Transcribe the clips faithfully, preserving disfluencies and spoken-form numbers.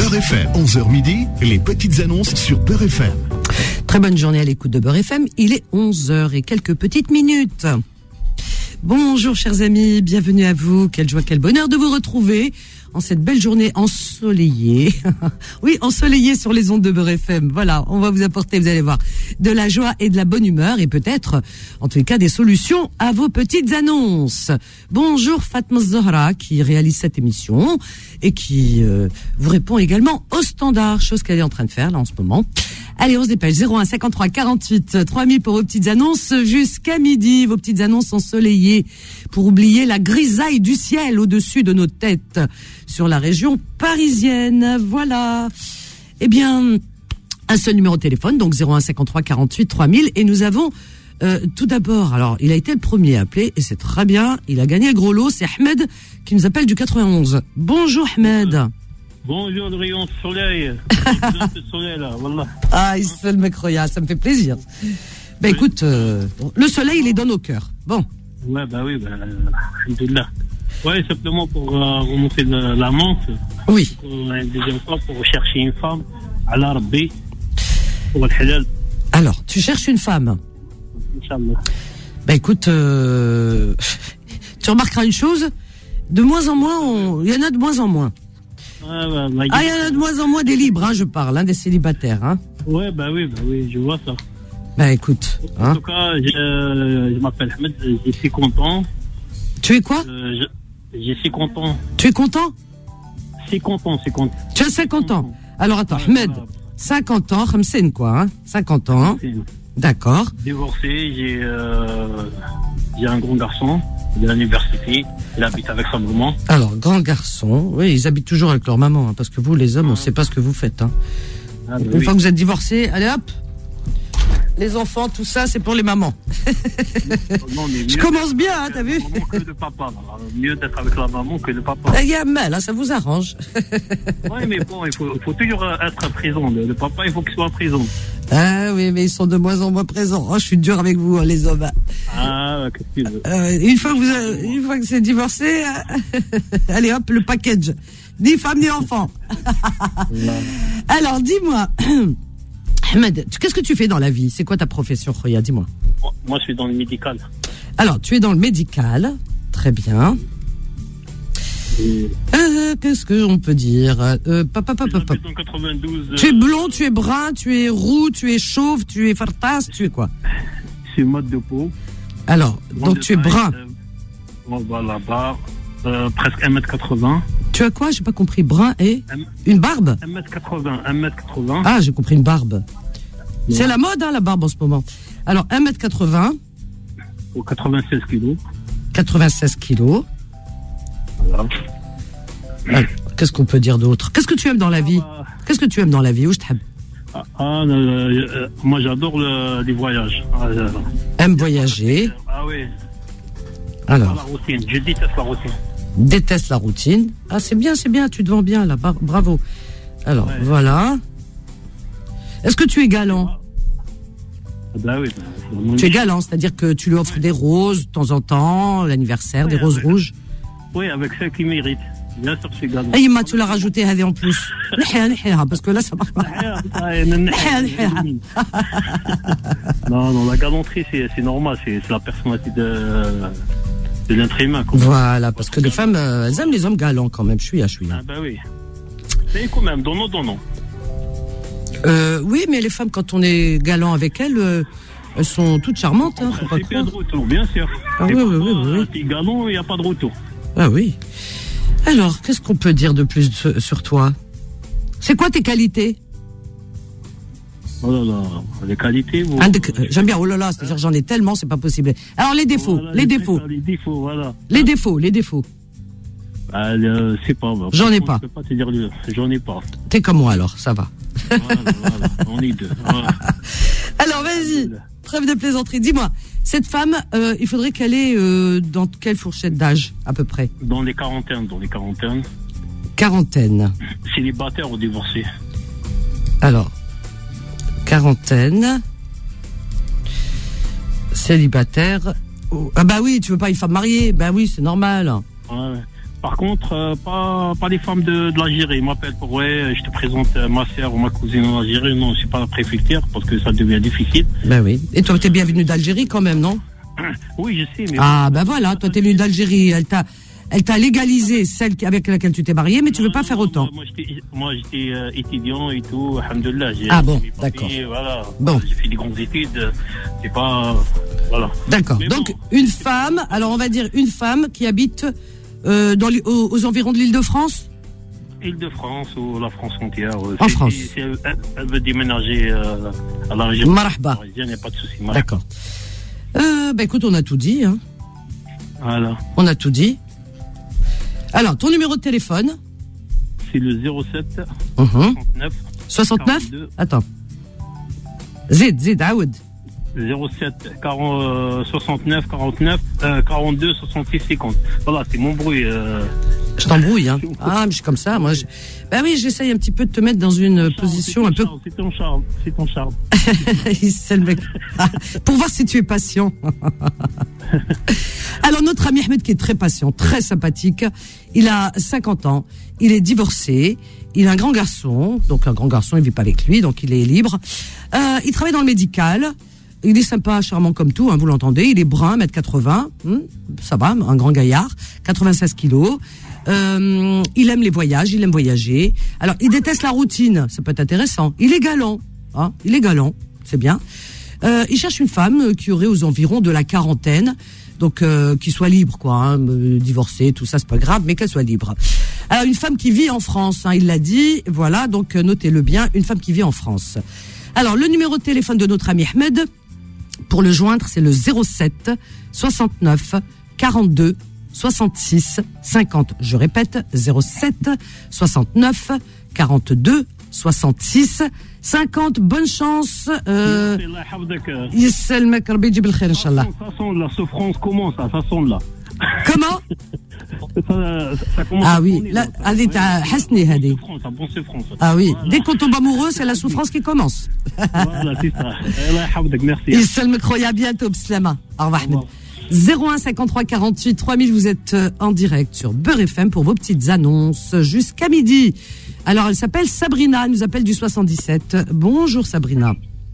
Beurre F M, onze heures midi, les petites annonces sur Beurre F M. Très bonne journée à l'écoute de Beurre F M. Il est onze heures et quelques petites minutes. Bonjour chers amis, bienvenue à vous. Quelle joie, quel bonheur de vous retrouver en cette belle journée ensoleillée. Oui, ensoleillée sur les ondes de Beurre F M. Voilà, on va vous apporter, vous allez voir, de la joie et de la bonne humeur et peut-être, en tous les cas, des solutions à vos petites annonces. Bonjour Fatma Zahra qui réalise cette émission et qui euh, vous répond également au standard, chose qu'elle est en train de faire là en ce moment. Allez, on se dépêche. zéro un cinquante-trois quarante-huit trois mille pour vos petites annonces jusqu'à midi. Vos petites annonces ensoleillées pour oublier la grisaille du ciel au-dessus de nos têtes sur la région parisienne. Voilà. Eh bien, un seul numéro de téléphone, donc zéro un cinquante-trois quarante-huit trois mille. Et nous avons euh, tout d'abord, alors il a été le premier à appeler et c'est très bien. Il a gagné le gros lot. C'est Ahmed qui nous appelle du quatre-vingt-onze. Bonjour Ahmed. Bonjour, le rayon de soleil. Le soleil, là, voilà. Ah, il se fait le mec royal, ça me fait plaisir. Ben oui. Écoute, euh, le soleil, il est dans nos cœurs. Bon. Ouais, bah oui, bah, alhamdoulilah. Ouais, simplement pour euh, remonter la, la manche. Oui. Pour, euh, deuxième fois, pour chercher une femme à l'Arabie, pour le halal. Alors, tu cherches une femme. Inch'Allah. Ben écoute, euh, tu remarqueras une chose, de moins en moins, il y en a de moins en moins. Ah, bah, bah, ah, il y en a de moins en moins des libres, hein, je parle, hein, des célibataires. Hein. Ouais, bah oui, bah oui, je vois ça. Bah écoute. En hein. tout cas, je, euh, je m'appelle Ahmed, je suis content. Tu es quoi euh, je, je suis content. Tu es content C'est content, c'est content. Tu as cinquante ans. Alors attends, Ahmed, cinquante ans, Khamsen quoi, hein, cinquante ans. Hein. D'accord. Divorcé, j'ai, euh, j'ai un grand garçon de l'université, il habite avec sa maman. Alors, grand garçon, oui, ils habitent toujours avec leur maman, hein, parce que vous, les hommes, on ne sait pas ce que vous faites. Hein. Ah, Une oui. fois que vous êtes divorcés, allez hop, les enfants, tout ça, c'est pour les mamans. Non, je commence bien, hein, t'as vu? Que de papa, mieux d'être avec la maman que le papa. Il y a mal, hein, ça vous arrange. Oui, mais bon, il faut, il faut toujours être présent. Le, le papa, il faut qu'il soit présent. Ah oui, mais ils sont de moins en moins présents. Oh, je suis dur avec vous, hein, les hommes. Ah, qu'est-ce que tu veux? Euh, une fois que vous, avez, une fois que c'est divorcé, allez hop, le package. Ni femme ni enfant. Alors, dis-moi, Ahmed, qu'est-ce que tu fais dans la vie? C'est quoi ta profession, Khoya? Dis-moi. Moi, je suis dans le médical. Alors, tu es dans le médical. Très bien. Euh, qu'est-ce qu'on peut dire euh, papa, papa, papa. quatre-vingt-douze, Tu es blond, tu es brun, tu es roux, tu es chauve, tu es fartas, tu es quoi? C'est mode de peau. Alors, Grand donc tu es brun. Euh, bon, voilà, bah, euh, presque un mètre quatre-vingts. Tu as quoi? J'ai pas compris. Brun et M- une barbe? un mètre quatre-vingts, un mètre quatre-vingts. Ah, j'ai compris, une barbe. Ouais. C'est la mode, hein, la barbe en ce moment. Alors, un mètre quatre-vingts. Pour quatre-vingt-seize kilos. quatre-vingt-seize kilos. Voilà. Ah, qu'est-ce qu'on peut dire d'autre? Qu'est-ce que tu aimes dans la vie? ah, Qu'est-ce que tu aimes dans la vie? Où je t'aime? Ah, ah euh, euh, moi j'adore le, les voyages. Ah, euh, Aime voyager. Ah oui. Alors. La routine. Je déteste la routine. Déteste la routine. Ah, c'est bien, c'est bien. Tu te vends bien là. Bravo. Alors ouais. Voilà. Est-ce que tu es galant? Ah, bah oui. Bah, tu es galant, c'est-à-dire que tu lui offres ouais. des roses de temps en temps, l'anniversaire, ouais, des roses avec, rouges. Oui, avec ceux qui méritent. Bien sûr, je suis galant. Et Ima, tu l'as rajouté Hadi en plus. Parce que là, ça marche pas. Non, non, la galanterie, c'est, c'est normal. C'est, c'est la personnalité de, de l'être humain. Voilà, parce que les femmes, elles aiment les hommes galants quand même. Je suis à, je suis. Ah, bah oui. Mais quand même, donnons, donnons. Euh, oui, mais les femmes, quand on est galant avec elles, euh, elles sont toutes charmantes. Hein, faut pas c'est bien de retour, bien sûr. Ah oui, oui, oui, oui. Si galant, il n'y a pas de retour. Ah oui. Alors, qu'est-ce qu'on peut dire de plus de, sur toi? C'est quoi tes qualités? Oh là là, les qualités. Vous... De, j'aime bien, oh là là, c'est-à-dire j'en ai tellement, c'est pas possible. Alors, les défauts, voilà, les, les défauts. Les défauts, voilà. Les défauts, les défauts. Bah, euh, c'est pas. Bah, j'en ai pas. Je peux pas te dire, j'en ai pas. T'es comme moi alors, ça va. Voilà, voilà, on est deux. Voilà. Alors, vas-y, trêve de plaisanterie. Dis-moi, cette femme, euh, il faudrait qu'elle ait euh, dans quelle fourchette d'âge, à peu près? Dans les quarantaines, dans les quarantaines. Quarantaine. Célibataire ou divorcé? Alors, quarantaine. Célibataire. Oh, ah bah oui, tu veux pas une femme mariée? Bah oui, c'est normal. Ouais, Par contre, euh, pas, pas les femmes de, de l'Algérie. Ils m'appellent pour, ouais, je te présente euh, ma sœur ou ma cousine en Algérie. Non, c'est pas la préfecture parce que ça devient difficile. Ben oui. Et toi, t'es bien venu d'Algérie quand même, non? Oui, je sais. Mais ah, ben voilà, toi, t'es venu d'Algérie. Elle t'a, elle t'a légalisé celle avec laquelle tu t'es marié, mais tu veux pas faire autant. Moi, moi j'étais, moi, j'étais euh, étudiant et tout, alhamdoulilah. J'ai, ah bon, j'ai d'accord. Voilà. Bon. J'ai fait des grandes études. C'est pas, voilà. D'accord. Mais Donc, bon. une femme, alors on va dire une femme qui habite euh, dans les, aux, aux environs de l'Île-de-France? Île-de-France ou la France entière. En c'est, France. c'est, elle, elle veut déménager euh, à la région Marhaba. parisienne, il n'y a pas de souci. Marhaba. D'accord. Euh, bah écoute, on a tout dit. Hein. Voilà. On a tout dit. Alors, ton numéro de téléphone? C'est le zéro sept uh-huh. soixante-neuf soixante-neuf quarante-deux Attends. Zid, Zid, Aoud. zéro sept quarante, soixante-neuf quarante-neuf euh, quarante-deux soixante-six cinquante. Voilà, c'est mon bruit. Euh... Je t'embrouille, hein. Ah, mais je suis comme ça, moi. Je... Ben oui, j'essaye un petit peu de te mettre dans une Charles, position un peu. Charles, c'est ton charme, c'est ton charme. C'est le mec. Pour voir si tu es patient. Alors, notre ami Ahmed, qui est très patient, très sympathique, il a cinquante ans, il est divorcé, il est un grand garçon, donc un grand garçon, il vit pas avec lui, donc il est libre. Euh, il travaille dans le médical. Il est sympa, charmant comme tout, hein, vous l'entendez. Il est brun, un mètre quatre-vingts, hmm, ça va, un grand gaillard, quatre-vingt-seize kilos. Euh, il aime les voyages, il aime voyager. Alors, il déteste la routine, ça peut être intéressant. Il est galant, hein, il est galant, c'est bien. Euh, il cherche une femme qui aurait aux environs de la quarantaine, donc euh, qui soit libre, quoi, hein, divorcée, tout ça, c'est pas grave, mais qu'elle soit libre. Alors, une femme qui vit en France, hein, il l'a dit, voilà, donc notez-le bien, une femme qui vit en France. Alors, le numéro de téléphone de notre ami Ahmed, pour le joindre, c'est le zéro sept soixante-neuf quarante-deux soixante-six cinquante. Je répète, zéro sept soixante-neuf quarante-deux soixante-six cinquante. Bonne chance. Euh, Yisselmek, Rabbi yjib al-khair, Inch'Allah. Ça sent de la souffrance, comment ça Ça sent de là. Comment ça, ça commence Ah à oui, tourner, là, là. allez, t'as hasni, hadi. Ça bon souffrance. Ah oui, Voilà. dès qu'on tombe amoureux, c'est la souffrance qui commence. Voilà, c'est ça. Allah yahfadek, merci. Yisselmek, à bientôt, Bslama. Au revoir, Ahmed. zéro un cinquante-trois quarante-huit trois mille, vous êtes en direct sur Beurre F M pour vos petites annonces jusqu'à midi. Alors, elle s'appelle Sabrina, elle nous appelle du soixante-dix-sept. Bonjour Sabrina.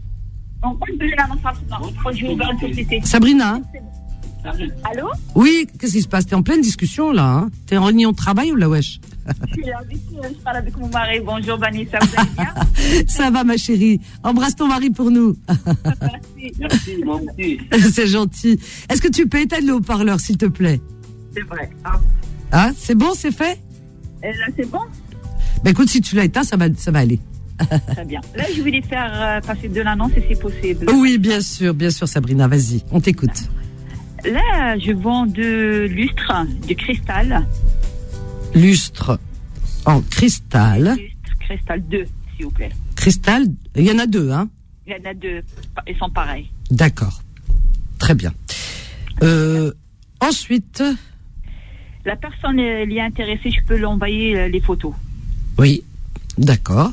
Sabrina. Allô? Oui, qu'est-ce qui se passe? T'es en pleine discussion là, hein? T'es en réunion de travail ou là, wesh? Je parle avec mon mari. Bonjour Vanessa, vous allez bien? Ça va ma chérie. Embrasse ton mari pour nous. Merci. Merci. C'est gentil. Est-ce que tu peux éteindre le haut-parleur s'il te plaît? C'est vrai. Ah. Ah, c'est bon, c'est fait? Et là, c'est bon? Ben écoute, si tu l'as éteint, ça va, ça va aller. Très bien. Là, je voulais faire euh, passer de l'annonce si c'est possible. Oui, bien sûr, bien sûr Sabrina, vas-y, on t'écoute. Là, je vends de lustre, de cristal. Lustre en cristal. Lustre, cristal deux, s'il vous plaît. Cristal, il y en a deux, hein? Il y en a deux, ils sont pareils. D'accord, très bien. Euh, ensuite... La personne elle y est intéressée, je peux lui envoyer les photos. Oui. D'accord.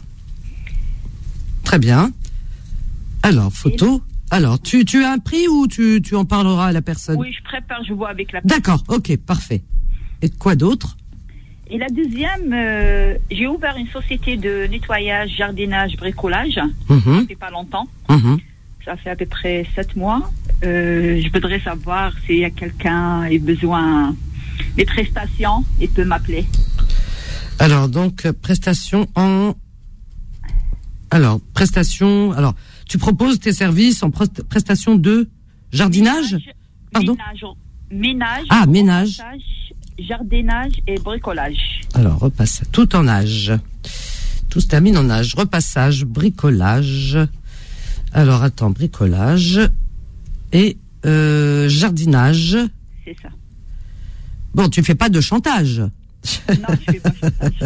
Très bien. Alors, photo... Alors, tu, tu as un prix ou tu, tu en parleras à la personne? Oui, je prépare, je vois avec la personne. D'accord, ok, parfait. Et quoi d'autre? Et la deuxième, euh, j'ai ouvert une société de nettoyage, jardinage, bricolage. Mmh. Ça fait pas longtemps. Mmh. Ça fait à peu près sept mois. Euh, je voudrais savoir s'il y a quelqu'un qui a besoin des prestations, il peut m'appeler. Alors, donc, prestations en... Alors, prestations... Alors... Tu proposes tes services en prestation de jardinage? Ménage, Pardon? Ménage, ménage, ah, ménage. Jardinage et bricolage. Alors, repassage, tout en âge. Tout se termine en âge. Repassage, bricolage. Alors, attends, bricolage et euh, jardinage. C'est ça. Bon, tu fais pas de chantage. Non, je fais pas de chantage.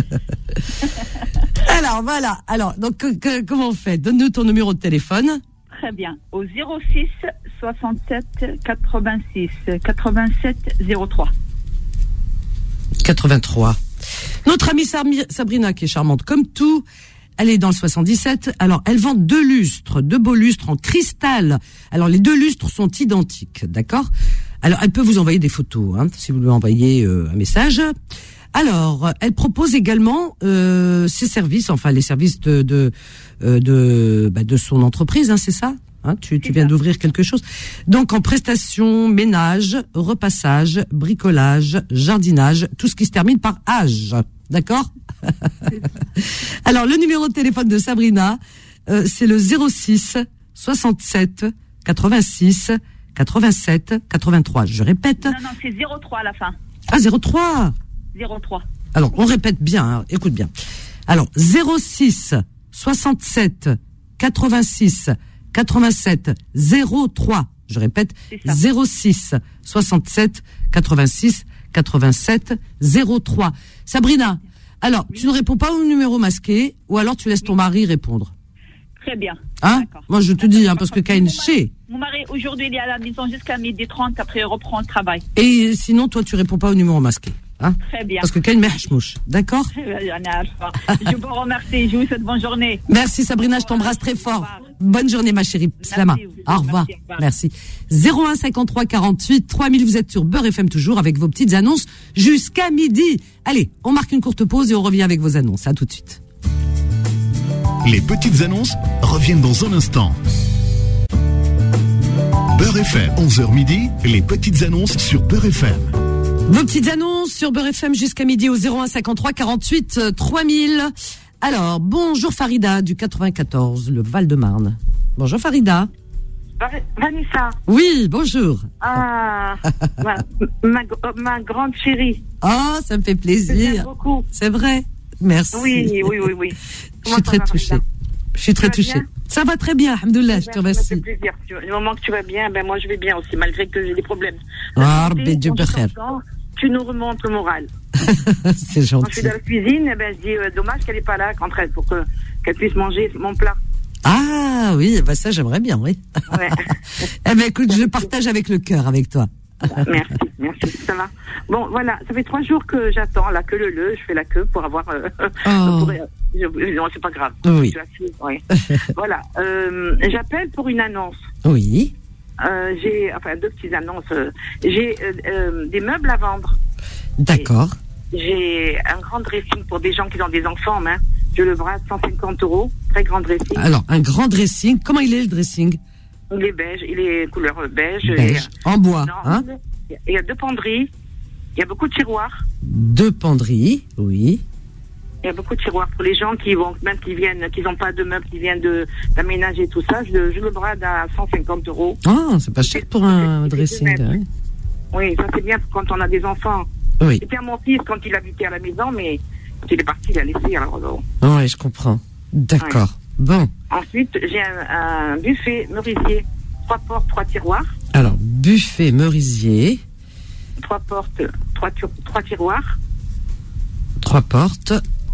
Alors, voilà. Alors, donc, que, que, comment on fait? Donne-nous ton numéro de téléphone. Très bien. Au zéro six soixante-sept quatre-vingt-six quatre-vingt-sept zéro trois. quatre-vingt-trois. Notre amie Sabrina, qui est charmante comme tout, elle est dans le soixante-dix-sept. Alors, elle vend deux lustres, deux beaux lustres en cristal. Alors, les deux lustres sont identiques, d'accord? Alors, elle peut vous envoyer des photos, hein, si vous lui envoyez euh, un message. Alors, elle propose également euh, ses services, enfin les services de de euh, de, bah, de son entreprise, hein, c'est ça hein, Tu, tu viens ça. d'ouvrir quelque chose. Donc en prestation, ménage, repassage, bricolage, jardinage, tout ce qui se termine par âge. D'accord. Alors le numéro de téléphone de Sabrina, euh, c'est le zéro six soixante-sept quatre-vingt-six quatre-vingt-sept quatre-vingt-trois. Je répète. Non, non, c'est zéro trois à la fin. Ah, zéro trois. zéro trois. Alors, on répète bien, hein, écoute bien. Alors, zéro six soixante-sept quatre-vingt-six quatre-vingt-sept zéro trois. Je répète, zéro six soixante-sept quatre-vingt-six quatre-vingt-sept zéro trois. Sabrina, alors, oui. tu ne réponds pas au numéro masqué ou alors tu laisses ton mari répondre. Très bien. Hein? Moi, je te dis, hein, parce que Kain chez. Mon mari, aujourd'hui, il est à la maison jusqu'à midi trente, après il reprend le travail. Et sinon, toi, tu réponds pas au numéro masqué. Hein? Très bien. Parce que Kain mehchmouche. D'accord? Je vous remercie. Je vous souhaite bonne journée. Merci, Sabrina. Je t'embrasse très fort. Bonne journée, ma chérie. Slama. Au revoir. Merci. zéro un cinquante-trois quarante-huit trois mille. Vous êtes sur Beurre F M toujours avec vos petites annonces jusqu'à midi. Allez, on marque une courte pause et on revient avec vos annonces. À tout de suite. Les petites annonces reviennent dans un instant. Beurre F M, onze heures midi, les petites annonces sur Beurre F M. Vos petites annonces sur Beurre F M jusqu'à midi au zéro un cinquante-trois quarante-huit trois mille. Alors, bonjour Farida du quatre-vingt-quatorze, le Val-de-Marne. Bonjour Farida. Vanessa. Oui, bonjour. Ah, ma, ma, ma grande chérie. Ah, ça me fait plaisir. J'aime beaucoup. C'est vrai. Merci. Oui, oui, oui, oui. Je suis très touchée. Je suis très touchée. Ça va très bien, alhamdoulilah, je te remercie. Ça me fait plaisir. Du moment que tu vas bien, ben moi je vais bien aussi, malgré que j'ai des problèmes. Ah, Dieu bécher. Tu nous remontes le moral. C'est gentil. Quand je suis dans la cuisine, ben je dis euh, dommage qu'elle n'est pas là, quand elle, pour que, qu'elle puisse manger mon plat. Ah oui, bah ça j'aimerais bien, oui. Ouais. Eh ben écoute, je le partage avec le cœur avec toi. Merci, merci, ça va. Bon, voilà, ça fait trois jours que j'attends la queue le le, je fais la queue pour avoir. Euh, oh. pour, euh, je, non, c'est pas grave. Oui. Assise, ouais. Voilà, euh, j'appelle pour une annonce. Oui. Euh, j'ai, enfin, deux petites annonces. Euh, j'ai euh, euh, des meubles à vendre. D'accord. Et j'ai un grand dressing pour des gens qui ont des enfants, hein. Je le brasse cent cinquante euros, très grand dressing. Alors, un grand dressing, comment il est le dressing? Il est beige, il est couleur beige. Beige, et, en bois, non, hein? Il y a deux penderies, il y a beaucoup de tiroirs. Deux penderies, oui. Il y a beaucoup de tiroirs pour les gens qui vont, même qui viennent, qui n'ont pas de meubles, qui viennent de, d'aménager tout ça. Je, je le brade à cent cinquante euros. Ah, c'est pas cher pour un c'est, dressing. C'est hein. Oui, ça c'est bien quand on a des enfants. Oui. C'était à mon fils quand il habitait à la maison, mais quand il est parti, il a laissé. Alors, alors. Oui, je comprends. D'accord. Ouais. Bon. Ensuite, j'ai un, un buffet merisier, trois portes, trois tiroirs. Alors, buffet merisier. Trois portes, trois, trois tiroirs. Trois portes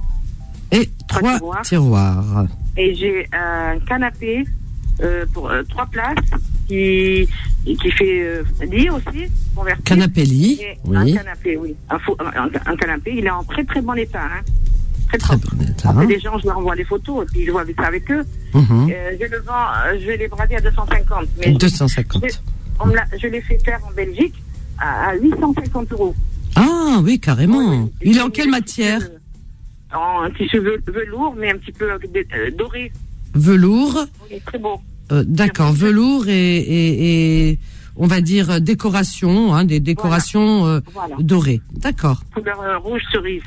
et trois, trois tiroirs. tiroirs. Et j'ai un canapé euh, pour euh, trois places qui, qui fait euh, lit aussi, converti. Canapé lit, oui. Un canapé, oui. Un, faux, un, un canapé, il est en très très bon état. Hein. Très, très bon état. Après, les gens, je leur envoie les photos et puis je vois ça avec eux. Mm-hmm. Euh, je le vends, je vais les brader à deux cent cinquante. Mais deux cent cinquante. Je, on me l'a, je l'ai fait faire en Belgique à, à huit cent cinquante euros. Ah oui, carrément. Oui, il est en quelle matière? En un tissu velours, mais un petit peu euh, doré. Velours. Oui, très beau. Euh, d'accord, velours et, et, et on va dire décoration, hein, des décorations voilà. Euh, voilà. dorées. D'accord. Couleur euh, rouge cerise.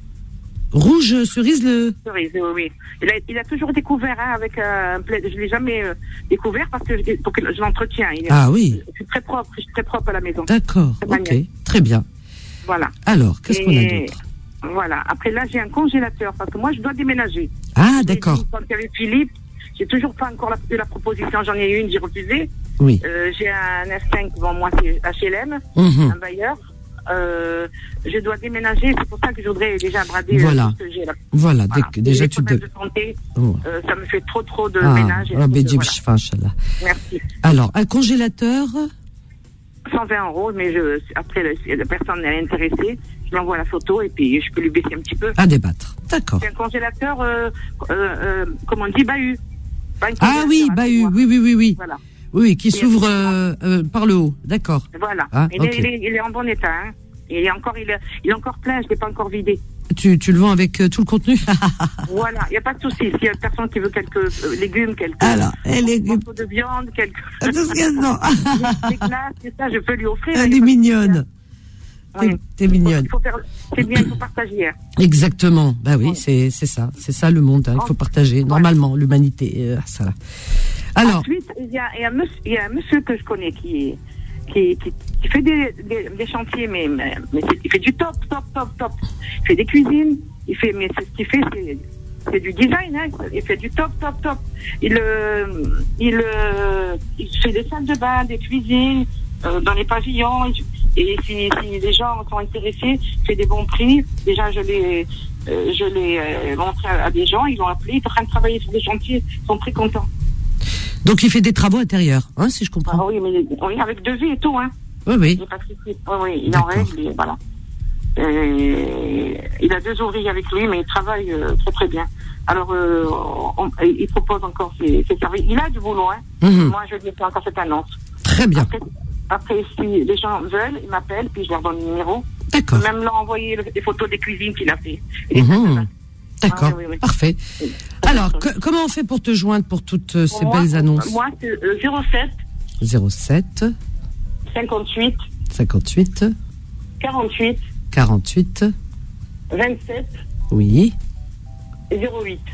Rouge cerise le. Cerise, oui, oui. Il a, il a toujours découvert hein, avec euh, un plaid. Je l'ai jamais euh, découvert parce que je, pour que je l'entretiens. Il est, ah oui. Je suis très propre, je suis très propre à la maison. D'accord. Ok, manière. Très bien. Voilà. Alors, qu'est-ce et... qu'on a d'autre? Voilà. Après là, j'ai un congélateur parce que moi, je dois déménager. Ah, d'accord. Dit, quand il y avait Philippe, j'ai toujours pas encore la, la proposition. J'en ai une, j'ai refusé. Oui. Euh, j'ai un F cinq devant moi, c'est H L M, mmh. un bailleur. Euh, je dois déménager, c'est pour ça que je voudrais déjà brader. Voilà. Ce que j'ai là. Voilà. voilà. Dès, déjà, tu de santé, oh. euh, ça me fait trop, trop de ah. ménage. Et oh, de, voilà. Merci. Alors, un congélateur. cent vingt euros, mais je, après, la personne est intéressée. Je lui envoie la photo et puis je peux lui baisser un petit peu. À débattre. D'accord. C'est un congélateur, euh, euh, euh, comment on dit, bahut. Ah oui, bahut, oui, oui, oui, oui. Voilà. Oui, qui et s'ouvre euh, euh, par le haut, d'accord. Voilà. Ah, il, okay. est, il, est, il est en bon état. Hein. Et encore, il, est- il est encore plein, je l'ai pas encore vidé. Tu, tu le vends avec euh, tout le contenu. Voilà, il n'y a pas de souci. S'il y a personne qui veut quelques euh, légumes, quelques Alors, et les morceaux de viande, quelques Tout ce qu'il y a dedans. des glaces, et ça, je peux lui offrir. Elle Il y est a pas de mignonne. souci. Oui. T'es, t'es mignonne. Il faut faire- C'est bien, il faut partager. hein. Exactement. Bah oui, Ouais. c'est, c'est ça. C'est ça le monde. hein. Il faut Oh. partager. Voilà. Normalement, l'humanité. euh, ça là. Alors, Ensuite, il y, a, il, y a un monsieur, il y a un monsieur que je connais qui, qui, qui, qui fait des, des, des chantiers, mais, mais, mais c'est- il fait du top, top, top, top. Il fait des cuisines, il fait, mais c'est ce qu'il fait, c'est, c'est du design, hein. Il fait du top, top, top. Il, euh, il, euh, il fait des salles de bain, des cuisines, euh, dans les pavillons. Et, et si, si les gens sont intéressés, il fait des bons prix. Déjà, je l'ai, euh, je l'ai euh, montré à, à des gens, ils l'ont appelé, ils sont en train de travailler sur des chantiers, ils sont très contents. donc il fait des travaux intérieurs, hein, si je Ah comprends. oui, mais oui, avec devis et tout, hein. Oui, oui. Il est pas de souci. Oui, oui, il est en D'accord. règle, et voilà. Et il a deux ouvriers avec lui, mais il travaille euh, très très bien. Alors, euh, on- il propose encore ses, ses services. Il a du boulot, hein. Mhm. Moi, je lui fais encore cette annonce. Très bien. Après, après, si les gens veulent, ils m'appellent, puis je leur donne le numéro. D'accord. Même leur envoyer le- des photos des cuisines qu'il a fait. Et des Mhm. salles de bain. D'accord. Ah, oui, oui. Parfait. Oui. Alors, que- comment on fait pour te joindre pour toutes euh, Pour ces moi, belles annonces? Moi, c'est euh, zéro sept zéro sept cinquante-huit cinquante-huit quarante-huit quarante-huit. vingt-sept Oui. zéro huit.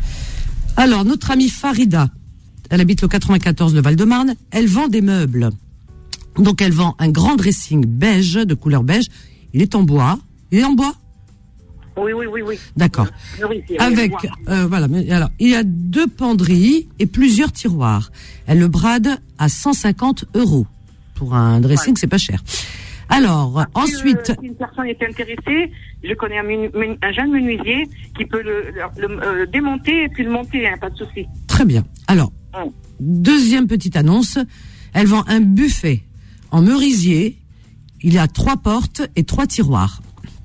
Alors, notre amie Farida, elle habite le quatre-vingt-quatorze de Val-de-Marne, elle vend des meubles. Donc, elle vend un grand dressing beige, de couleur beige. Il est en bois. Il est en bois? Oui, oui, oui, oui. D'accord. Oui, oui, Avec, oui, euh, voilà, mais alors, il y a deux penderies et plusieurs tiroirs. Elle le brade à cent cinquante euros. Pour un dressing, Ouais. c'est pas cher. Alors, Si, ensuite, euh, si une personne est intéressée, je connais un, menu- men- un jeune menuisier qui peut le, le- le, euh, démonter et puis le monter, hein, pas de souci. très bien. Alors, Hum. deuxième petite annonce, elle vend un buffet en merisier. Il y a trois portes et trois tiroirs.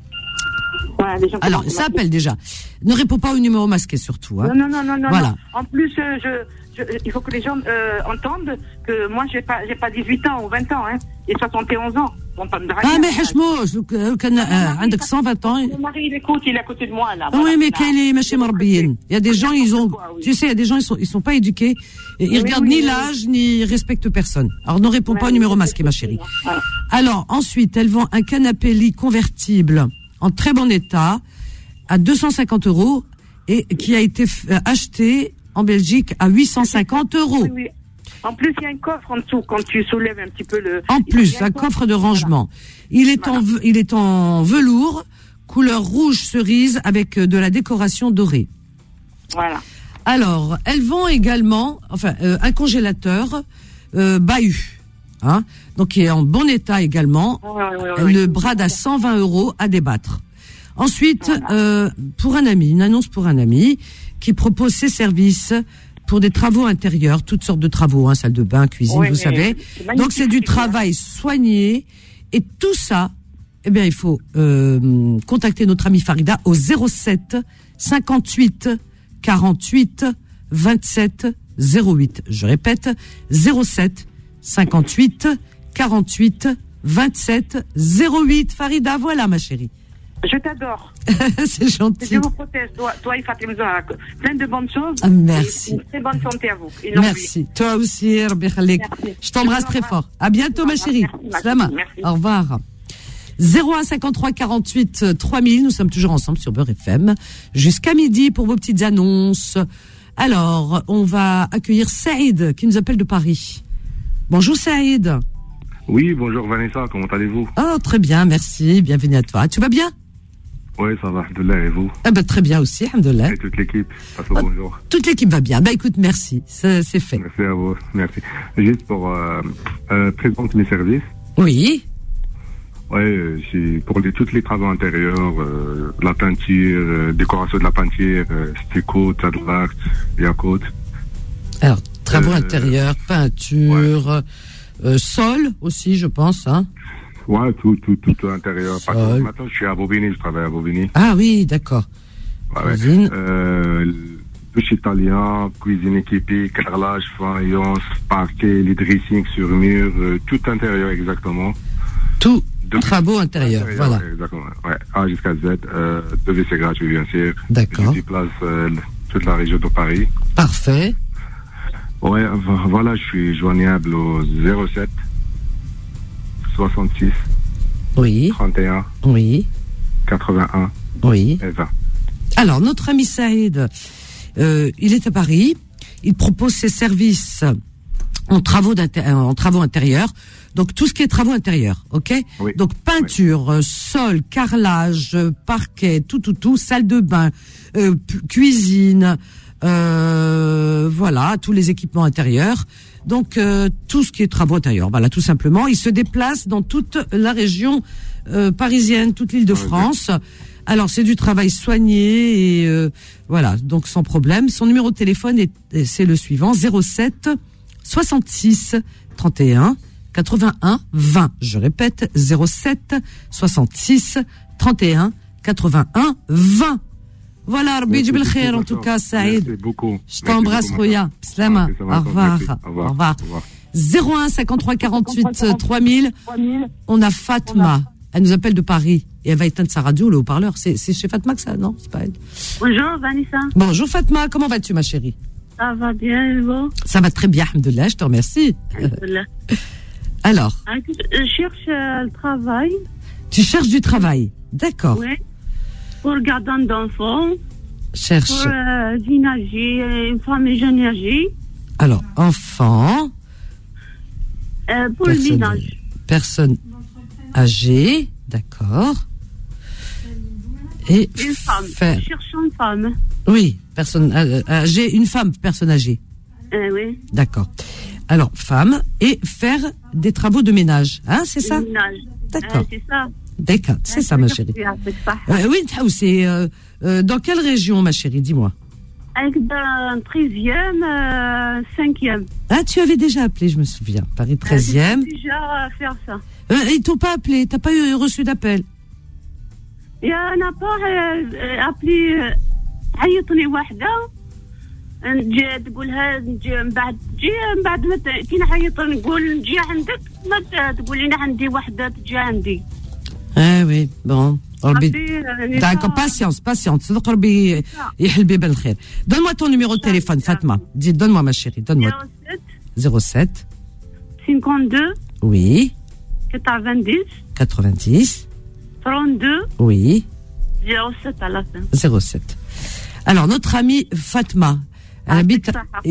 Voilà, les gens Alors, commencent à ça m'appeler. appelle déjà. Ne réponds pas au numéro masqué surtout. Hein. Non, non, non, non, non. Voilà. non. En plus, euh, je, je, il faut que les gens euh, entendent que moi, j'ai pas, j'ai pas dix-huit ans ou vingt ans, hein. J'ai soixante et onze ans. Bon, pas de draguer, Ah, mais hein. حشموش لو كان عندك cent vingt ans. Mon mari, il écoute, il est à côté de moi, là. Ah oui, voilà. mais Là. quel est machin marbiyin. Il y a des gens, ils ont, Quoi, oui. tu sais, il y a des gens, ils sont, ils sont pas éduqués. Et ils Oui, regardent oui, ni oui. l'âge, ni ils respectent personne. Alors, ne réponds pas au Ouais, numéro oui, masqué, ma chérie. Voilà. Alors, ensuite, elle vend un canapé lit convertible en très bon état à deux cent cinquante euros et qui a été f- euh, acheté en Belgique à huit cent cinquante euros. Oui, oui. En plus, il y a un coffre en dessous quand tu soulèves un petit peu le. En il y plus, a un coffre de rangement. Il est en, ve- il est en velours, couleur rouge cerise avec euh, de la décoration dorée. Voilà. Alors, elle vend également, enfin, euh, un congélateur euh, bahut, hein, donc qui est en bon état également. Ouais, ouais, ouais, Elle ouais. le brade à cent vingt euros à débattre. Ensuite, Voilà. euh, pour un ami, une annonce pour un ami qui propose ses services pour des travaux intérieurs, toutes sortes de travaux, hein, salle de bain, cuisine, Ouais, vous mais savez. c'est magnifique, Donc c'est du c'est bien. travail soigné et tout ça. Eh bien, il faut euh, contacter notre amie Farida au zéro sept cinquante-huit quarante-huit vingt-sept zéro huit. Je répète, zéro sept cinquante-huit quarante-huit vingt-sept zéro huit. Farida, voilà ma chérie. Je t'adore. C'est gentil. Je vous protège, toi, toi et Fatima Zahra. Plein de bonnes choses. Ah, merci. Et une très bonne santé à vous. Et non Merci. Toi aussi, Rabbi Khalik. Merci. Je t'embrasse très fort. À bientôt, ma chérie. Merci, ma Slama. chérie. Merci. Au revoir. zéro un cinquante-trois quarante-huit trois mille. Nous sommes toujours ensemble sur Beurre F M jusqu'à midi pour vos petites annonces. Alors, on va accueillir Saïd qui nous appelle de Paris. Bonjour Saïd. Oui, bonjour Vanessa, comment allez-vous? Oh, très bien, merci. Bienvenue à toi. Tu vas bien? Oui, ça va, Alhamdoulilah, et vous? Ah ben, très bien aussi, alhamdoulilah. Et toute l'équipe, passe au Ah. bonjour. Toute l'équipe va bien. Bah écoute, merci. C'est c'est fait. Merci à vous, merci. Juste pour euh, euh, présenter mes services. Oui. Ouais, euh, j'ai pour les, tous les travaux intérieurs, euh, la peinture, euh, décoration de la peinture, euh, stico, tadlac, yakut. Alors, travaux Euh, intérieurs, peinture, euh, sol aussi, je pense. Hein. Ouais, tout, tout, tout, tout intérieur. Par Sol. contre, maintenant, je suis à Bobigny, je travaille à Bobigny. Ah oui, d'accord. Ouais, ouais. Cuisine. Euh, douche italien, cuisine équipée, carrelage, faïence, parquet, les dressings sur mur, euh, tout intérieur exactement. Tout Deux Travaux intérieurs, voilà. Ouais, exactement. Ouais, A jusqu'à Z. Euh, deux W C gratuits, bien sûr. D'accord. Je déplace euh, toute la région de Paris. Parfait. Ouais, voilà, je suis joignable au zéro sept soixante-six Oui. trente et un Oui. quatre-vingt-un Oui. et vingt. Alors, notre ami Saïd, euh, il est à Paris. Il propose ses services en travaux, en travaux intérieurs. Donc, tout ce qui est travaux intérieurs, ok? Oui. Donc, peinture, oui. sol, carrelage, parquet, tout, tout, tout, salle de bain, euh, cuisine, euh, voilà, tous les équipements intérieurs. Donc, euh, tout ce qui est travaux intérieurs, voilà, tout simplement. Il se déplace dans toute la région euh, parisienne, toute l'île de oui, France. Oui. Alors, c'est du travail soigné et euh, voilà, donc sans problème. Son numéro de téléphone est, c'est le suivant, zéro sept soixante-six trente et un quatre-vingt-un vingt. Je répète, zéro sept soixante-six trente et un quatre-vingt-un vingt. Voilà, Rabbi Jibel Khair, en tout cas, Saïd. Merci beaucoup. Je t'embrasse, Rouya. Slama. Au revoir. Au revoir. zéro un cinquante-trois quarante-huit trois mille. On a Fatma. Elle nous appelle de Paris et elle va éteindre sa radio, le haut-parleur. C'est, c'est chez Fatma que ça, non? C'est pas elle. Bonjour, Vanessa. Bonjour, Fatma. Comment vas-tu, ma chérie? Ça va bien, vous? Ça va très bien, alhamdoulilah, je te remercie. Alors? Je cherche euh, le travail. Tu cherches du travail? D'accord. Oui. Pour gardien d'enfants. Cherche. Pour euh, ménager, une femme jeune âgée. Alors, enfant. Euh, pour le ménage. Personne âgée, d'accord. Et une femme. Faire... Je cherche une femme. Oui, personne âgée, une femme, personne âgée. Euh, oui. D'accord. Alors, femme, et faire des travaux de ménage, hein, c'est ça? Ménage. D'accord. Euh, c'est ça. D'accord, c'est ça, ma chérie. Euh, oui, c'est euh, euh, dans quelle région, ma chérie, dis-moi? Avec un treizième, euh, cinquième. Ah, tu avais déjà appelé, je me souviens. Paris treizième. Euh, déjà faire ça. Euh, ils t'ont pas appelé, t'as pas eu reçu d'appel? Il y a un apport euh, appelé عيطني واحدة نجي تقولها نجي من بعد تجي من بعد ما كي نعيط نقول نجي عندك ما تقول لي عندي واحدة تجي عندي. Ah oui, bon. D'accord, patience, patience. Donne-moi ton numéro de téléphone, Fatma. Dis, donne-moi, ma chérie, donne-moi. zéro sept cinquante-deux Oui. quatre-vingt-dix quatre-vingt-dix trente-deux Oui. zéro sept à la fin. zéro sept. Alors, notre amie Fatma, elle habite,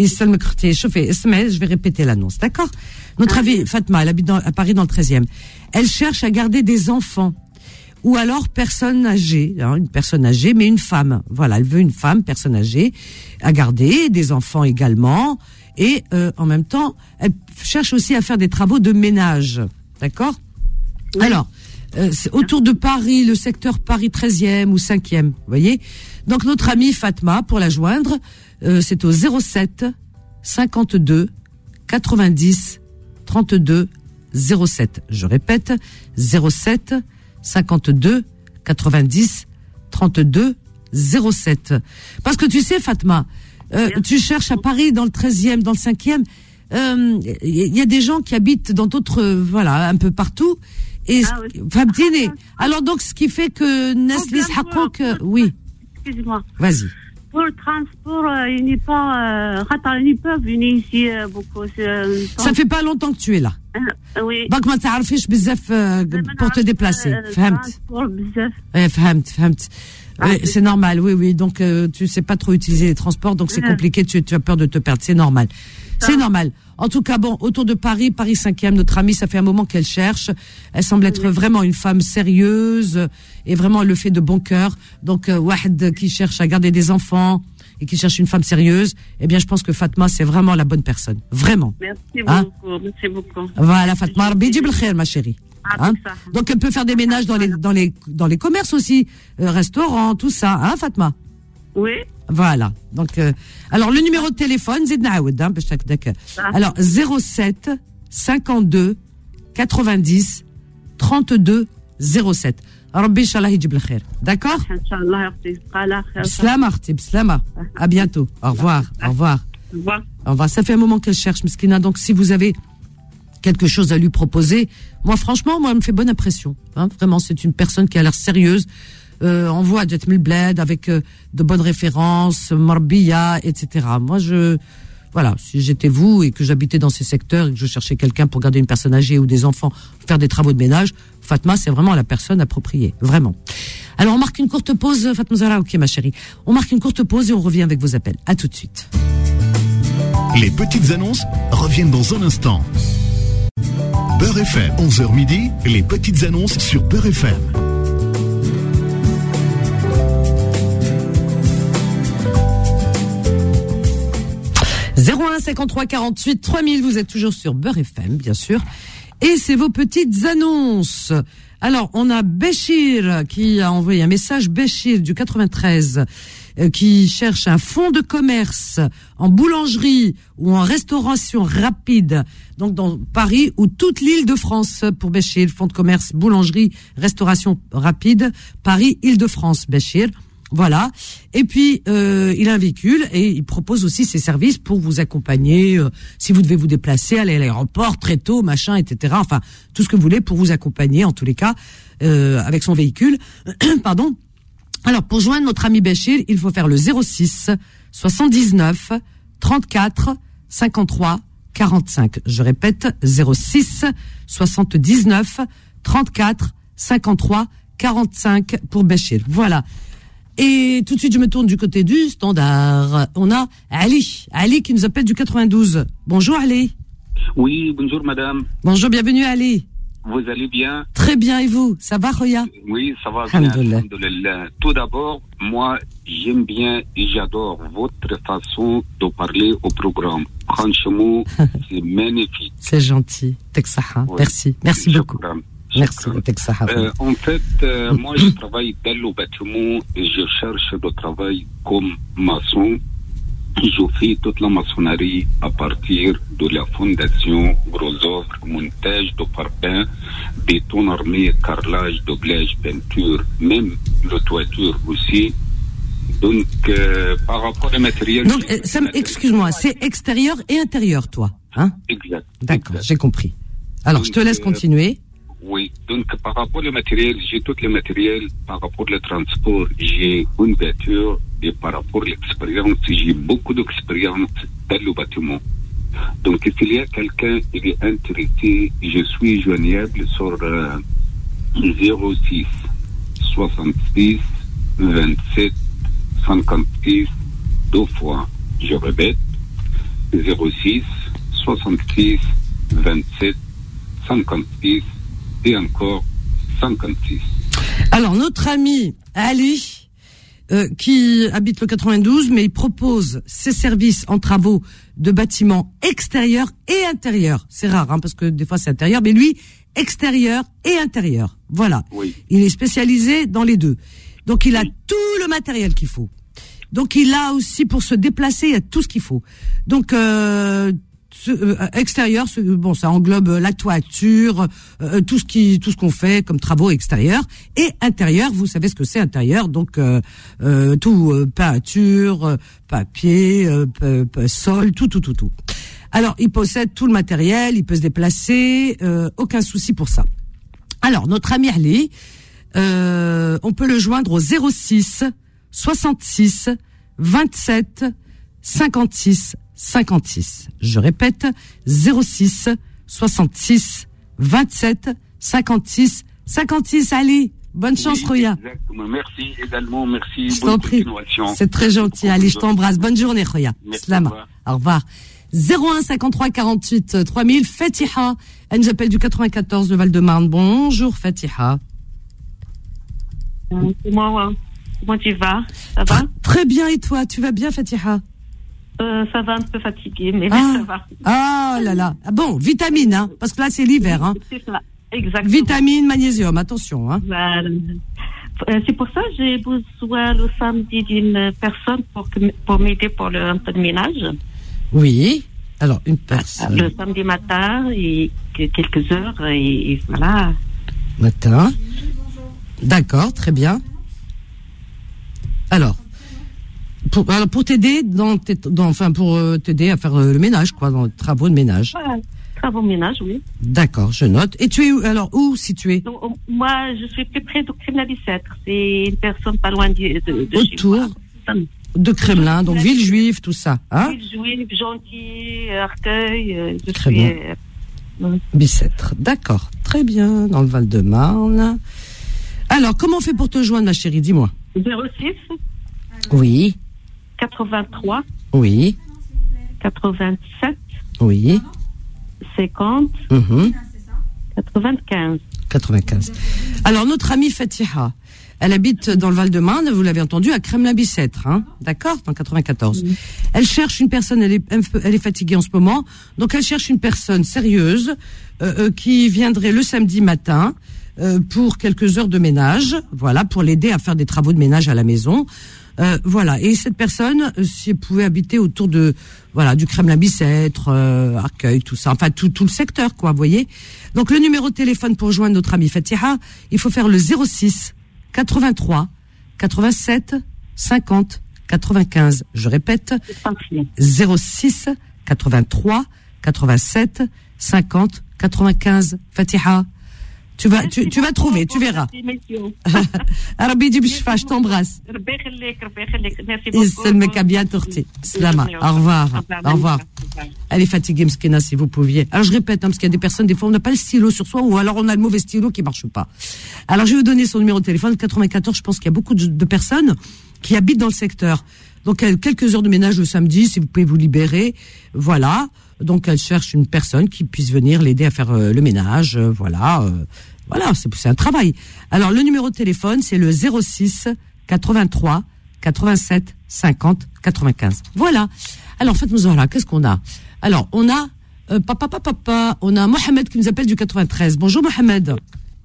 je vais répéter l'annonce, d'accord? Notre amie Fatma, elle habite dans, à Paris dans le treizième. Elle cherche à garder des enfants. Ou alors personne âgée, hein, une personne âgée, mais une femme. Voilà, elle veut une femme, personne âgée, à garder, des enfants également. Et euh, en même temps, elle cherche aussi à faire des travaux de ménage. D'accord? Oui. Alors, euh, c'est autour de Paris, le secteur Paris treizième ou cinquième, vous voyez? Donc notre amie Fatma, pour la joindre, euh, c'est au zéro sept cinquante-deux quatre-vingt-dix trente-deux zéro sept. Je répète, zéro sept cinquante-deux quatre-vingt-dix trente-deux zéro sept. Parce que tu sais, Fatma, euh, tu cherches à Paris dans le treizième, dans le cinquième, il euh, y a des gens qui habitent dans d'autres, euh, voilà, un peu partout. Et ah, oui. Alors donc, ce qui fait que Nestlé Hakouk, oui. Excuse-moi. Vas-y. Pour le transport, euh, il n'est pas, euh, ils peuvent venir ici euh, beaucoup. Euh, Ça fait pas longtemps que tu es là. Euh, oui. Donc, ما تعرفيش بزاف pour te déplacer. فهمت. Eh, فهمت, فهمت. Ah, oui, c'est normal, oui, oui. Donc, euh, tu sais pas trop utiliser les transports, donc c'est ouais. compliqué. Tu, tu as peur de te perdre. C'est normal. Ah. C'est normal. En tout cas, bon, autour de Paris, Paris cinquième, notre amie, ça fait un moment qu'elle cherche. Elle semble être oui. vraiment une femme sérieuse et vraiment elle le fait de bon cœur. Donc, euh, Wahed qui cherche à garder des enfants et qui cherche une femme sérieuse, eh bien, je pense que Fatma, c'est vraiment la bonne personne. Vraiment. Merci hein? beaucoup. Merci beaucoup. Voilà, Fatma. Rabbi yjib al-khair, ma chérie. Ah, hein? Donc, elle peut faire des ménages dans les, dans les, dans les commerces aussi, euh, restaurants, tout ça, hein, Fatma? Oui. Voilà. Donc, euh, alors, le numéro de téléphone, Zid Naoud, hein, alors, zéro sept cinquante-deux quatre-vingt-dix trente-deux zéro sept. Rabbi Inch'Allah yjib al-khair. D'accord? Inch'Allah, Slama, Artib, slama. À bientôt. Au revoir. Au revoir. Au revoir. Au revoir. Ça fait un moment qu'elle cherche, Miskina. Donc, si vous avez quelque chose à lui proposer. Moi, franchement, moi, elle me fait bonne impression. Hein, vraiment, c'est une personne qui a l'air sérieuse. Euh, on voit Jet Mil Bled avec euh, de bonnes références, Morbiya, et cetera. Moi, je, voilà, si j'étais vous et que j'habitais dans ces secteurs et que je cherchais quelqu'un pour garder une personne âgée ou des enfants, faire des travaux de ménage, Fatma, c'est vraiment la personne appropriée, vraiment. Alors, on marque une courte pause, Fatma Zahra, ok, ma chérie. On marque une courte pause et on revient avec vos appels. À tout de suite. Les petites annonces reviennent dans un instant. Beurre F M, onze heures midi, les petites annonces sur Beurre F M. zéro un cinquante-trois quarante-huit trois mille, vous êtes toujours sur Beurre F M, bien sûr. Et c'est vos petites annonces. Alors, on a Béchir qui a envoyé un message, Béchir du quatre-vingt-treize, euh, qui cherche un fonds de commerce en boulangerie ou en restauration rapide, donc dans Paris ou toute l'île de France pour Béchir, fonds de commerce, boulangerie, restauration rapide, Paris, île de France, Béchir. Voilà. Et puis, euh, il a un véhicule et il propose aussi ses services pour vous accompagner, euh, si vous devez vous déplacer, aller à l'aéroport très tôt, machin, et cetera. Enfin, tout ce que vous voulez pour vous accompagner, en tous les cas, euh, avec son véhicule. Pardon. Alors, pour joindre notre ami Béchir, il faut faire le zéro six soixante-dix-neuf trente-quatre cinquante-trois quarante-cinq. Je répète, zéro six soixante-dix-neuf trente-quatre cinquante-trois quarante-cinq pour Béchir. Voilà. Et tout de suite, je me tourne du côté du standard. On a Ali. Ali qui nous appelle du quatre-vingt-douze. Bonjour Ali. Oui, bonjour madame. Bonjour, bienvenue Ali. Vous allez bien? Très bien, et vous? Ça va, Khoya? Oui, ça va bien. Alhamdoulilah. Tout d'abord, moi, j'aime bien et j'adore votre façon de parler au programme. Franchement, c'est magnifique. C'est gentil. Teksaha. Oui. Merci. Merci beaucoup. Merci. Euh, en fait, euh, moi, je travaille dans le bâtiment et je cherche de travail comme maçon. Je fais toute la maçonnerie à partir de la fondation, gros œuvres, montage de parpaing, béton armé, carrelage, doublage, peinture, même le toiture aussi. Donc, euh, par rapport au matériel... Donc, euh, ça, excuse-moi, c'est extérieur et intérieur, toi, hein? Exact. D'accord, j'ai compris. Alors, donc, je te laisse continuer. Oui, donc par rapport au matériel, j'ai tout le matériel. Par rapport au transport, j'ai une voiture. Et par rapport à l'expérience, j'ai beaucoup d'expérience dans le bâtiment. Donc, s'il y a quelqu'un qui est intéressé, je suis joignable sur euh, zéro six soixante-six vingt-sept cinquante-six deux fois. Je répète, zéro six soixante-six vingt-sept cinquante-six et encore cinquante-six. Alors, notre ami Ali, euh, qui habite le quatre-vingt-douze, mais il propose ses services en travaux de bâtiments extérieurs et intérieurs. C'est rare, hein, parce que des fois c'est intérieur, mais lui, extérieur et intérieur. Voilà. Oui. Il est spécialisé dans les deux. Donc, il a tout le matériel qu'il faut. Donc, il a aussi, pour se déplacer, il y a tout ce qu'il faut. Donc, euh, Ce, euh, extérieur, ce, bon, ça englobe la toiture, euh, tout ce qui, tout ce qu'on fait comme travaux extérieurs, et intérieur. Vous savez ce que c'est intérieur, donc euh, euh, tout euh, peinture, euh, papier, euh, p- p- sol, tout, tout, tout, tout. Alors, il possède tout le matériel, il peut se déplacer, euh, aucun souci pour ça. Alors, notre ami Ali, euh, on peut le joindre au zéro six soixante-six vingt-sept cinquante-six cinquante-six. Je répète, zéro six soixante-six vingt-sept cinquante-six cinquante-six. Allez, bonne chance, oui, Khoya. Exactement. Merci également, merci. Je t'en prie. C'est très gentil. Allez, je t'embrasse. Bonne journée, Khoya. Salam. Au revoir. zéro un cinquante-trois quarante-huit trois mille. Fatiha. Elle nous appelle du quatre-vingt-quatorze de Val-de-Marne. Bonjour, Fatiha. Comment, comment tu vas? Ça va? Très bien, et toi? Tu vas bien, Fatiha? Euh, ça va, un peu fatigué, mais ah, ça va. Ah là là. Ah bon, vitamine, hein, parce que là c'est l'hiver, hein. C'est ça, exactement. Vitamine, magnésium, attention, hein. Voilà. C'est pour ça que j'ai besoin le samedi d'une personne pour, que, pour m'aider pour le, un peu de ménage. Oui. Alors une personne. Le samedi matin et quelques heures et, et voilà. Matin. D'accord, très bien. Alors. Pour, alors pour t'aider dans, dans enfin pour euh, t'aider à faire euh, le ménage, quoi, dans les travaux de ménage. Voilà. Travaux ménage, oui. D'accord, je note. Et tu es où, alors où situé? Donc, moi, je suis plus près de Kremlin-Bicêtre. C'est une personne pas loin de, de, de autour chez moi. de Kremlin, donc Villejuif, tout ça. Hein? Villejuif, Gentil, Arcueil. Euh, je Très suis, bien. Euh, Bicêtre, d'accord, très bien, dans le Val-de-Marne. Alors, comment on fait pour te joindre, ma chérie? Dis-moi. zéro six Oui. quatre-vingt-trois Oui. quatre-vingt-sept Oui. cinquante Mhm. quatre-vingt-quinze. quatre-vingt-quinze. Alors, notre amie Fatiha, elle habite dans le Val-de-Marne, vous l'avez entendu, à Kremlin-Bicêtre, hein, d'accord, dans quatre-vingt-quatorze. Mmh. Elle cherche une personne, elle est, elle est fatiguée en ce moment, donc elle cherche une personne sérieuse euh, euh, qui viendrait le samedi matin euh, pour quelques heures de ménage, voilà, pour l'aider à faire des travaux de ménage à la maison. Euh, voilà, et cette personne, euh, si elle pouvait habiter autour de, voilà, du Kremlin-Bicêtre, euh, Arcueil, tout ça, enfin tout tout le secteur, quoi, vous voyez. Donc le numéro de téléphone pour joindre notre amie Fatiha, il faut faire le zéro six quatre-vingt-trois quatre-vingt-sept cinquante quatre-vingt-quinze. Je répète, zéro six quatre-vingt-trois quatre-vingt-sept cinquante quatre-vingt-quinze. Fatiha, tu vas, tu, tu vas trouver, tu verras. Arabi du Bishfa, je t'embrasse. Merci beaucoup. Bien torti. Slama. Au revoir. Au revoir. Elle est fatiguée, Mskina, si vous pouviez. Alors, je répète, hein, parce qu'il y a des personnes, des fois, on n'a pas le stylo sur soi, ou alors on a le mauvais stylo qui marche pas. Alors, je vais vous donner son numéro de téléphone, quatre-vingt-quatorze. Je pense qu'il y a beaucoup de, de personnes qui habitent dans le secteur. Donc, elle, quelques heures de ménage le samedi, si vous pouvez vous libérer. Voilà. Donc, elle cherche une personne qui puisse venir l'aider à faire euh, le ménage. Euh, voilà. Euh, voilà, c'est, c'est un travail. Alors, le numéro de téléphone, c'est le zéro six quatre-vingt-trois quatre-vingt-sept cinquante quatre-vingt-quinze. Voilà. Alors, faites-nous voilà, qu'est-ce qu'on a? Alors, on a euh, papa, papa, papa, on a Mohamed qui nous appelle du quatre-vingt-treize. Bonjour Mohamed.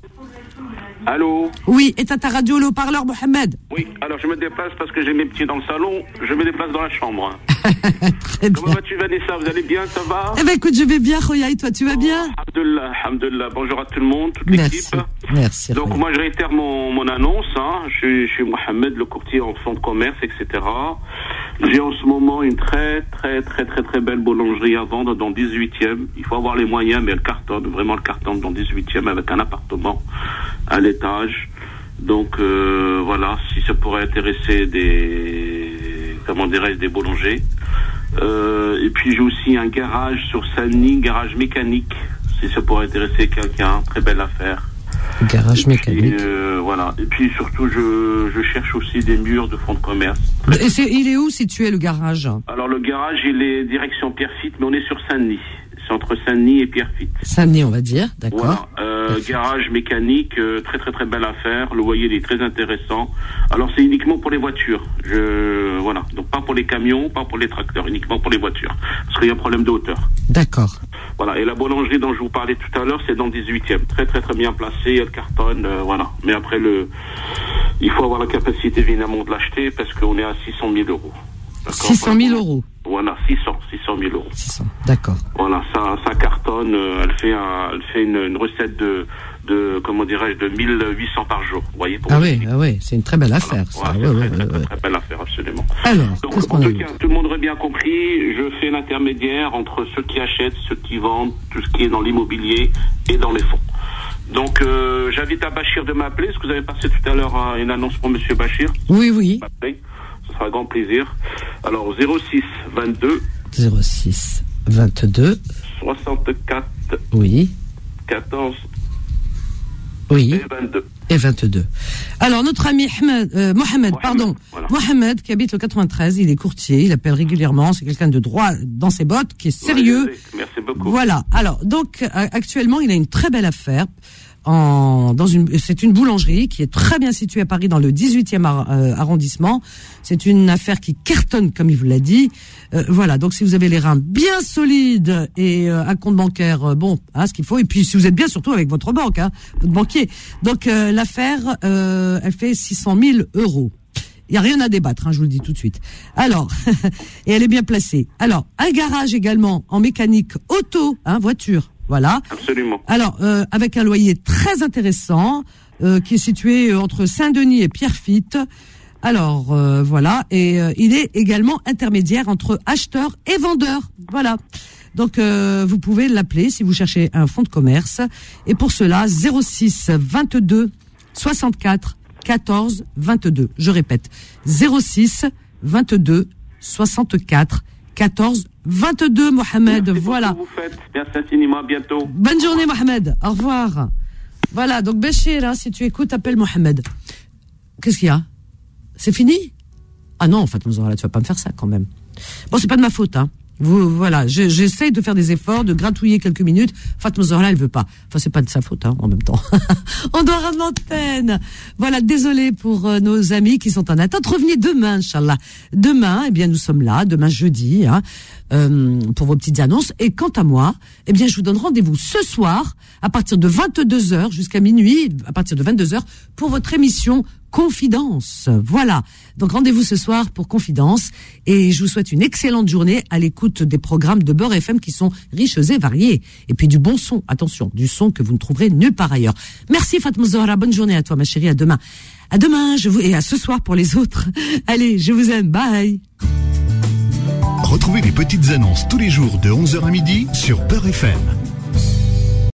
Allô? Oui, est à ta radio le haut-parleur, Mohamed? Oui, alors je me déplace parce que j'ai mes petits dans le salon, je me déplace dans la chambre. Très bien. Comment vas-tu, Vanessa? Vous allez bien, ça va? Eh ben écoute, je vais bien, Khoya, et toi, tu vas bien? Alhamdulillah, alhamdulillah. Bonjour à tout le monde, toute Merci. l'équipe. Merci. Donc Khoya. moi je réitère mon, mon annonce, hein. je, suis, je suis Mohamed, le courtier en fonds de commerce, et cetera. J'ai en ce moment une très très très très très belle boulangerie à vendre dans le dix-huitième. Il faut avoir les moyens, mais elle cartonne, vraiment elle cartonne dans le dix-huitième avec un appartement à l'étage. Donc euh, voilà, si ça pourrait intéresser des, comment dirais-je, des boulangers. Euh, et puis j'ai aussi un garage sur Saint-Denis, garage mécanique, si ça pourrait intéresser quelqu'un, très belle affaire. Garage et mécanique. Puis, euh, voilà. Et puis surtout, je, je cherche aussi des murs de fonds de commerce. Et c'est, il est où situé le garage? Alors le garage, il est direction Pierrefitte, mais on est sur Saint-Denis. C'est entre Saint-Denis et Pierrefitte. Saint-Denis, on va dire, d'accord. Voilà. Euh, garage mécanique, euh, très très très belle affaire. Le loyer il est très intéressant. Alors c'est uniquement pour les voitures. Je voilà. Donc pas pour les camions, pas pour les tracteurs, uniquement pour les voitures. Parce qu'il y a un problème de hauteur. D'accord. Voilà. Et la boulangerie dont je vous parlais tout à l'heure, c'est dans le dix-huitième. Très très très bien placé. Elle cartonne. Euh, voilà. Mais après le, il faut avoir la capacité évidemment de l'acheter parce qu'on est à six cent mille euros. six cent mille euros. Voilà, six cents, six cent mille euros. six cents, d'accord. Voilà, ça, ça cartonne. Euh, elle fait, un, elle fait une, une recette de, de, comment dirais-je, de mille huit cents par jour. Vous voyez, pour ah oui, ah oui, c'est une très belle affaire. Voilà, ça. ouais, Ouais, c'est ouais, très, ouais, très, très belle affaire, absolument. Alors, donc, qu'est-ce en qu'on a tout eu cas, tout le monde aurait bien compris. Je fais l'intermédiaire entre ceux qui achètent, ceux qui vendent, tout ce qui est dans l'immobilier et dans les fonds. Donc, euh, j'invite à Bachir de m'appeler. Est-ce que vous avez passé tout à l'heure euh, une annonce pour Monsieur Bachir? Oui, oui. Ce sera un grand plaisir. Alors, zéro six vingt-deux zéro six vingt-deux soixante-quatre Oui. quatorze Oui. Et vingt-deux. Et vingt-deux. Alors, notre ami Ahmed, euh, Mohamed, pardon, voilà. Mohamed, qui habite le quatre-vingt-treize, il est courtier, il appelle régulièrement, c'est quelqu'un de droit dans ses bottes, qui est sérieux. Ouais, merci beaucoup. Voilà. Alors, donc, actuellement, il a une très belle affaire. En, dans une, c'est une boulangerie qui est très bien située à Paris dans le dix-huitième ar, euh, arrondissement. C'est une affaire qui cartonne, comme il vous l'a dit. Euh, voilà. Donc, si vous avez les reins bien solides et euh, un compte bancaire, euh, bon, hein, ce qu'il faut. Et puis, si vous êtes bien, surtout avec votre banque, hein, votre banquier. Donc, euh, l'affaire, euh, elle fait six cent mille euros. Il y a rien à débattre, hein, je vous le dis tout de suite. Alors, et elle est bien placée. Alors, un garage également en mécanique auto, hein, voiture. Voilà. Absolument. Alors, euh, avec un loyer très intéressant, euh, qui est situé entre Saint-Denis et Pierrefitte. Alors, euh, voilà. Et euh, il est également intermédiaire entre acheteurs et vendeurs. Voilà. Donc, euh, vous pouvez l'appeler si vous cherchez un fonds de commerce. Et pour cela, zéro six vingt-deux soixante-quatre quatorze vingt-deux. Je répète, zéro six vingt-deux soixante-quatre quatorze vingt-deux, Mohamed. Merci voilà. Vous faites. Merci infiniment. À bientôt. Bonne journée, Mohamed. Au revoir. Voilà, donc Béchir, hein, si tu écoutes, appelle Mohamed. Qu'est-ce qu'il y a? C'est fini? Ah non, Fatma Zahra, tu vas pas me faire ça quand même. Bon, c'est pas de ma faute, hein. Vous, voilà, je, j'essaye de faire des efforts, de gratouiller quelques minutes. Fatma Zahra, elle veut pas. Enfin, c'est pas de sa faute, hein, en même temps. On doit rendre l'antenne. Voilà, désolé pour euh, nos amis qui sont en attente. Revenez demain, Inch'Allah. Demain, eh bien, nous sommes là, demain jeudi, hein, euh, pour vos petites annonces. Et quant à moi, eh bien, je vous donne rendez-vous ce soir, à partir de vingt-deux heures jusqu'à minuit, à partir de vingt-deux heures, pour votre émission Confidence. Voilà. Donc rendez-vous ce soir pour Confidence et je vous souhaite une excellente journée à l'écoute des programmes de Beurre F M qui sont riches et variés. Et puis du bon son, attention, du son que vous ne trouverez nulle part ailleurs. Merci Fatma Zahra, bonne journée à toi ma chérie, à demain. À demain, je vous et à ce soir pour les autres. Allez, je vous aime, bye. Retrouvez les petites annonces tous les jours de onze heures à midi sur Beurre F M.